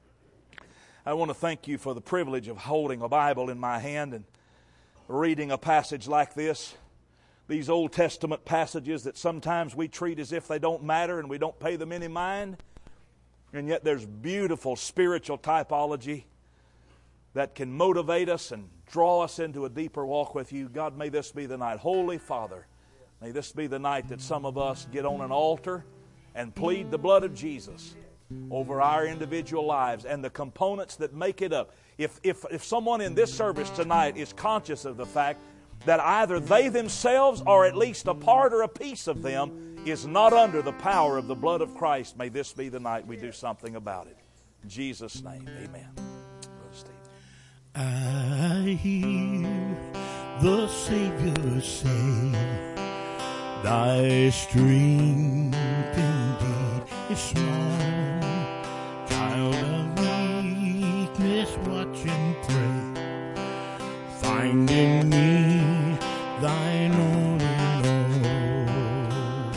I want to thank You for the privilege of holding a Bible in my hand and reading a passage like this. These Old Testament passages that sometimes we treat as if they don't matter and we don't pay them any mind. And yet there's beautiful spiritual typology that can motivate us and draw us into a deeper walk with You. God, may this be the night. Holy Father, may this be the night that some of us get on an altar and plead the blood of Jesus over our individual lives and the components that make it up. If, if, if someone in this service tonight is conscious of the fact that either they themselves or at least a part or a piece of them is not under the power of the blood of Christ, may this be the night we do something about it. In Jesus' name, amen. Brother Steve. I hear the Savior say, thy strength indeed is small. Child of weakness, watch and pray. Find in me thine all in all.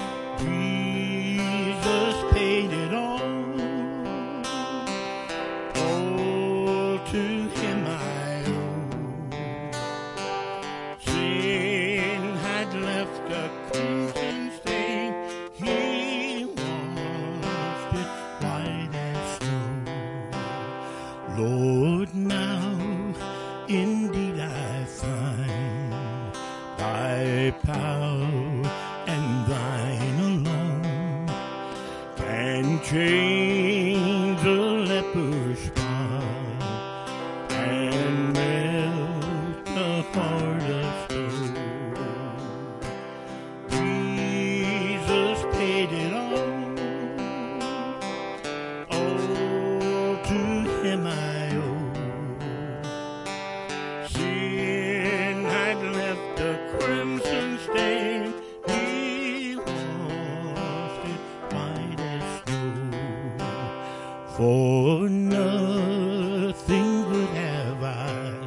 Jesus paid it all. All to him I owe. Sin had left a crimson stain. He washed it white as snow. Lord, now indeed I find thy power and thine alone can change a leper's spine and melt the heart of stone. Jesus paid it all. All to him I owe. Sin had left a crimson stain. He washed it white as snow. For nothing good have I,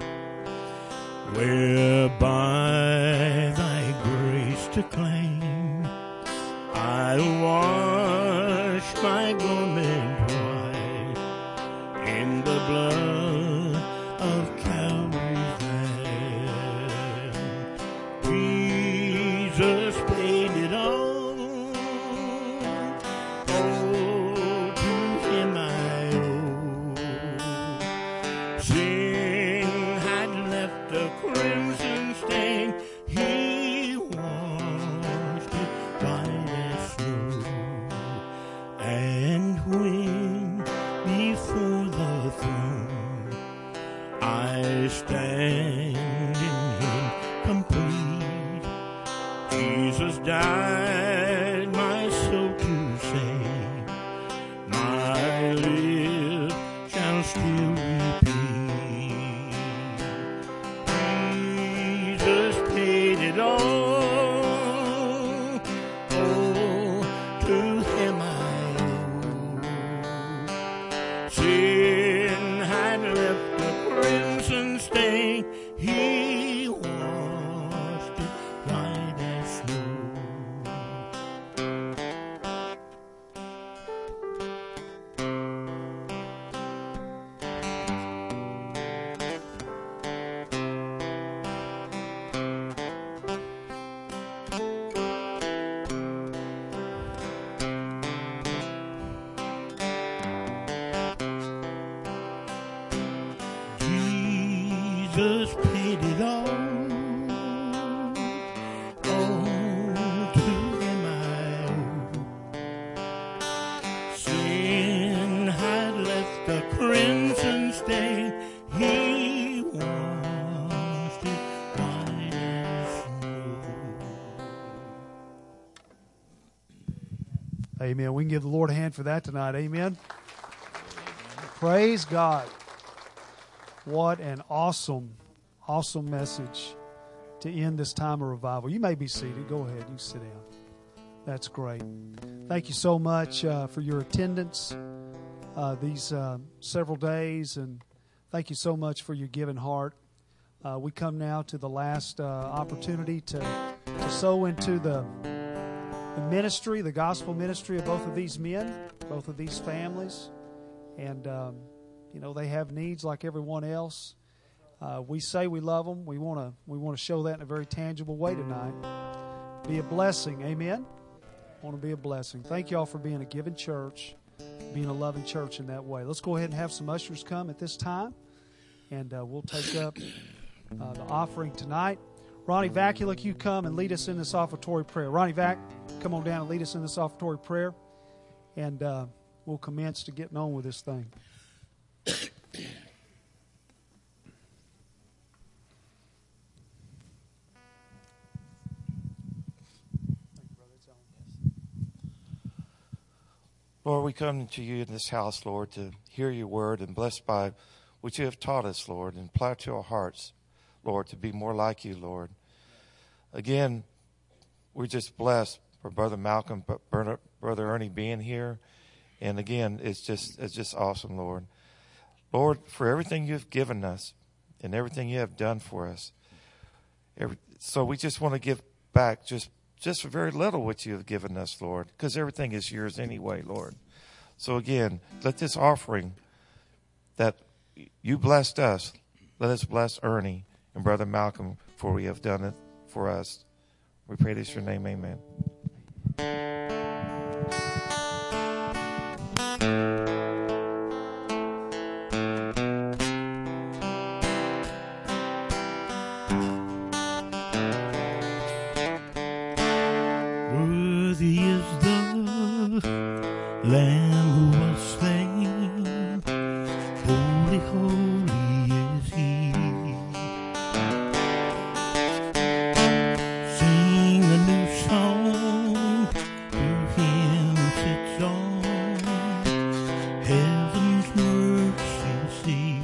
whereby thy grace to claim. I'll wash my garment white in the blood of Calvary's Lamb. Jesus paid it all. Oh, to him I owe. Sin had left a crimson stain. He washed it white as snow. And when before the throne I stand in him complete, Jesus died my soul to save. My lips shall still repeat. Jesus paid it all. Oh, to him I owe. Sin had left a crimson stain. He washed it white as snow. Jesus paid it all. Oh, to him I owe. Sin had left a crimson stain. He washed it white as snow. Amen. We can give the Lord a hand for that tonight. Amen. Praise God. What an awesome, awesome message to end this time of revival. You may be seated. Go ahead. You sit down. That's great. Thank you so much uh, for your attendance uh, these uh, several days, and thank you so much for your giving heart. Uh, we come now to the last uh, opportunity to, to sow into the, the ministry, the gospel ministry of both of these men, both of these families. And, um, you know, they have needs like everyone else. Uh, we say we love them. We want to we want to show that in a very tangible way tonight. Be a blessing. Amen? Want to be a blessing. Thank you all for being a giving church, being a loving church in that way. Let's go ahead and have some ushers come at this time, and uh, we'll take up uh, the offering tonight. Ronnie Vaculic, you come and lead us in this offertory prayer. Ronnie Vac, come on down and lead us in this offertory prayer, and uh, we'll commence to getting on with this thing. Lord, we come to you in this house, Lord, to hear your word and blessed by what you have taught us, Lord, and apply to our hearts, Lord, to be more like you, Lord. Again, we're just blessed for Brother Malcolm, Brother Ernie being here. And again, it's just it's just awesome, Lord. Lord, for everything you've given us and everything you have done for us. Every, so we just want to give back just, just very little what you have given us, Lord, because everything is yours anyway, Lord. So again, let this offering that you blessed us, let us bless Ernie and Brother Malcolm, for we have done it for us. We pray this in your name, amen. Worthy is the Lamb who was slain. Holy, holy is he. Sing a new song to him who sits on heaven's mercy seat.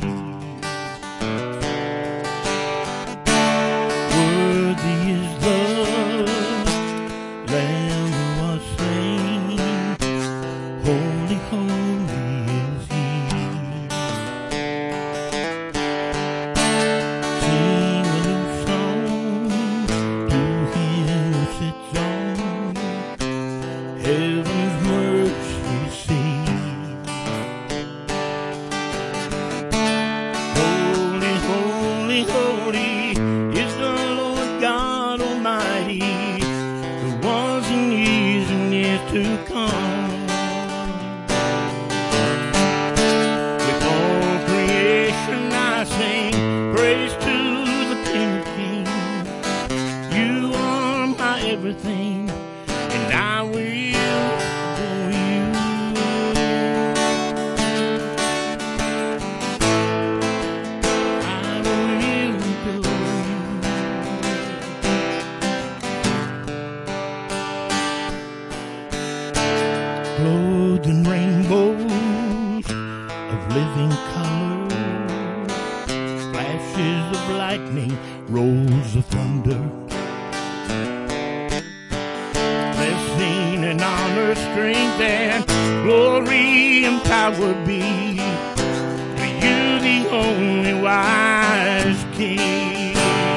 Worthy is the Lamb who was slain. Holy, holy is he. Sing a new song to him who sits on heaven's mercy seat. Holy, holy, holy is the Lord God Almighty, who was and is and is to come. With all creation I sing praise to the King of Kings. You are my everything, and I will adore you. I will adore you. Clothed in rainbows of living color, flashes of lightning, rolls of thunder. Blessing and honor, strength and glory and power be to you, the only wise King.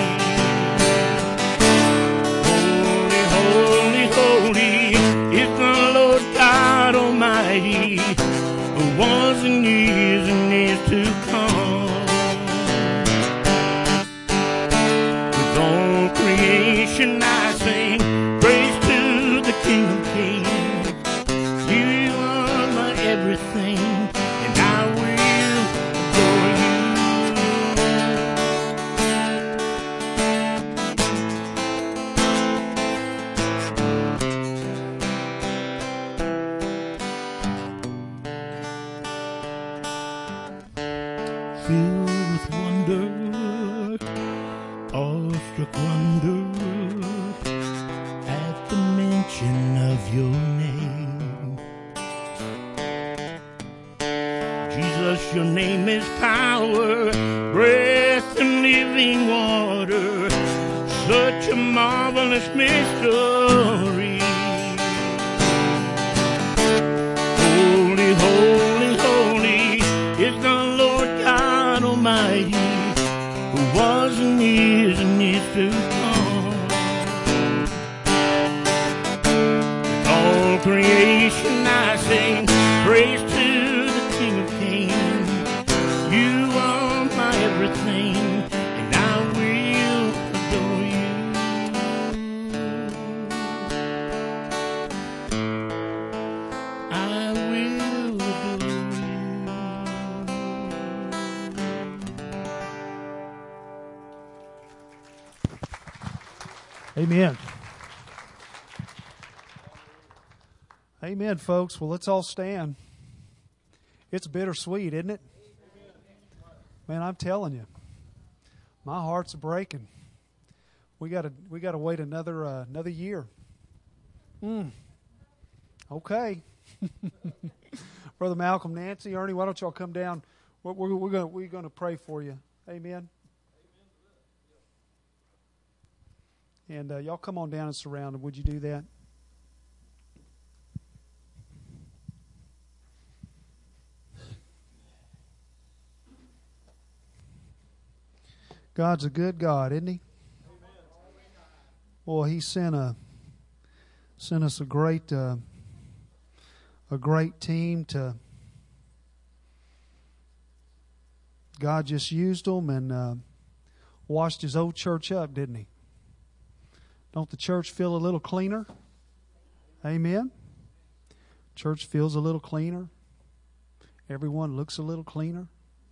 Holy, holy, holy is the Lord God Almighty, who was and is and is to come. With all creation I sing praise to the King of Kings. You are my everything, and I will adore you. Filled with wonder, awestruck wonder, at the mention of your name. Jesus, your name is power, breath and living water, such a marvelous mystery. Holy, holy, holy is the Lord God Almighty, who was and is and is to come. With all creation I sing praise to the King of Kings. You are my everything, and I will adore you. I will adore you. Amen. Amen, folks. Well, let's all stand. It's bittersweet, isn't it? Man, I'm telling you, my heart's breaking. We got to we got to wait another uh, another year. Mm. Okay. Brother Malcolm, Nancy, Ernie, why don't y'all come down? We're, we're, we're going we're going to pray for you. Amen. And uh, y'all come on down and surround them. Would you do that? God's a good God, isn't He? Well, He sent a sent us a great uh, a great team to. God just used them and uh, washed His old church up, didn't He? Don't the church feel a little cleaner? Amen. Church feels a little cleaner. Everyone looks a little cleaner.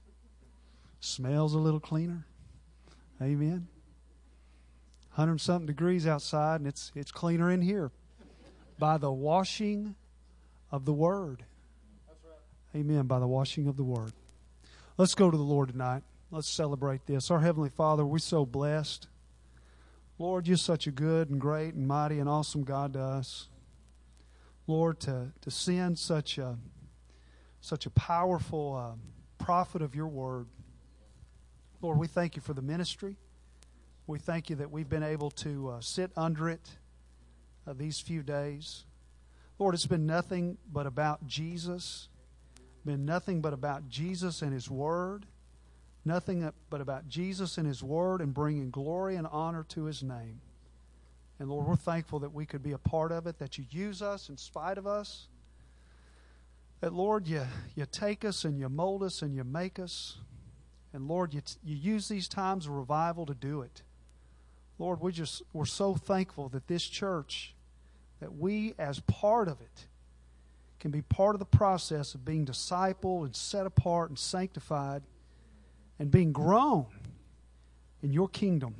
Smells a little cleaner. Amen. Hundred something degrees outside, and it's it's cleaner in here by the washing of the Word. That's right. Amen. By the washing of the Word. Let's go to the Lord tonight. Let's celebrate this. Our Heavenly Father, we're so blessed. Lord, you're such a good and great and mighty and awesome God to us. Lord, to to send such a such a powerful uh, prophet of your Word. Lord, we thank you for the ministry. We thank you that we've been able to uh, sit under it uh, these few days. Lord, it's been nothing but about Jesus. Been nothing but about Jesus and His Word. Nothing but about Jesus and His Word and bringing glory and honor to His name. And Lord, we're thankful that we could be a part of it, that you use us in spite of us. That, Lord, you, you take us and you mold us and you make us. And Lord, you, you use these times of revival to do it. Lord, we just, we're so thankful that this church, that we as part of it, can be part of the process of being discipled and set apart and sanctified and being grown in your kingdom.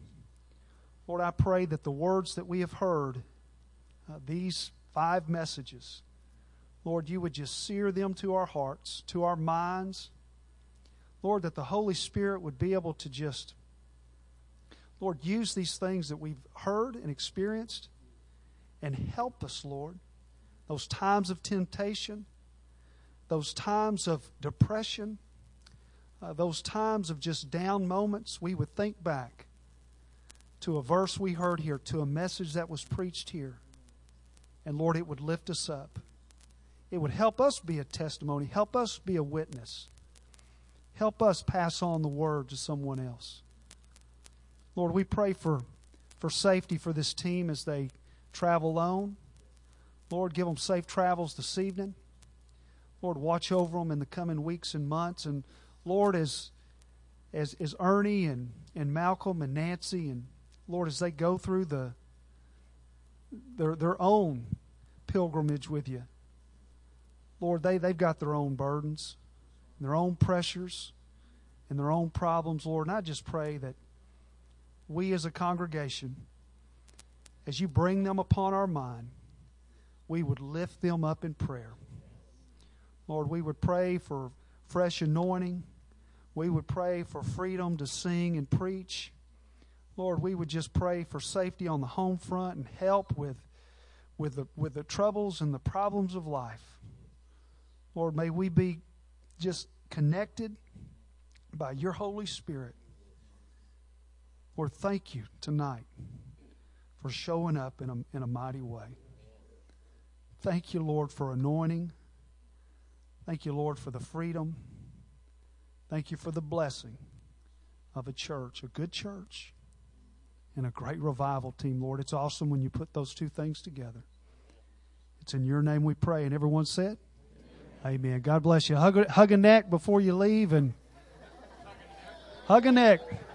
Lord, I pray that the words that we have heard, uh, these five messages, Lord, you would just sear them to our hearts, to our minds. Lord, that the Holy Spirit would be able to just, Lord, use these things that we've heard and experienced and help us, Lord. Those times of temptation, those times of depression, uh, those times of just down moments, we would think back to a verse we heard here, to a message that was preached here. And Lord, it would lift us up. It would help us be a testimony, help us be a witness. Help us pass on the word to someone else. Lord, we pray for, for safety for this team as they travel on. Lord, give them safe travels this evening. Lord, watch over them in the coming weeks and months. And Lord, as as, as Ernie and, and Malcolm and Nancy and Lord, as they go through the their their own pilgrimage with you, Lord, they, they've got their own burdens, their own pressures, and their own problems, Lord. And I just pray that we as a congregation, as you bring them upon our mind, we would lift them up in prayer. Lord, we would pray for fresh anointing. We would pray for freedom to sing and preach. Lord, we would just pray for safety on the home front and help with, with, the, with the troubles and the problems of life. Lord, may we be just connected by your Holy Spirit. Lord, thank you tonight for showing up in a, in a mighty way. Thank you, Lord, for anointing. Thank you, Lord, for the freedom. Thank you for the blessing of a church, a good church, and a great revival team, Lord. It's awesome when you put those two things together. It's in your name we pray. And everyone said, Amen. Amen. God bless you. Hug, hug a neck before you leave and hug a neck.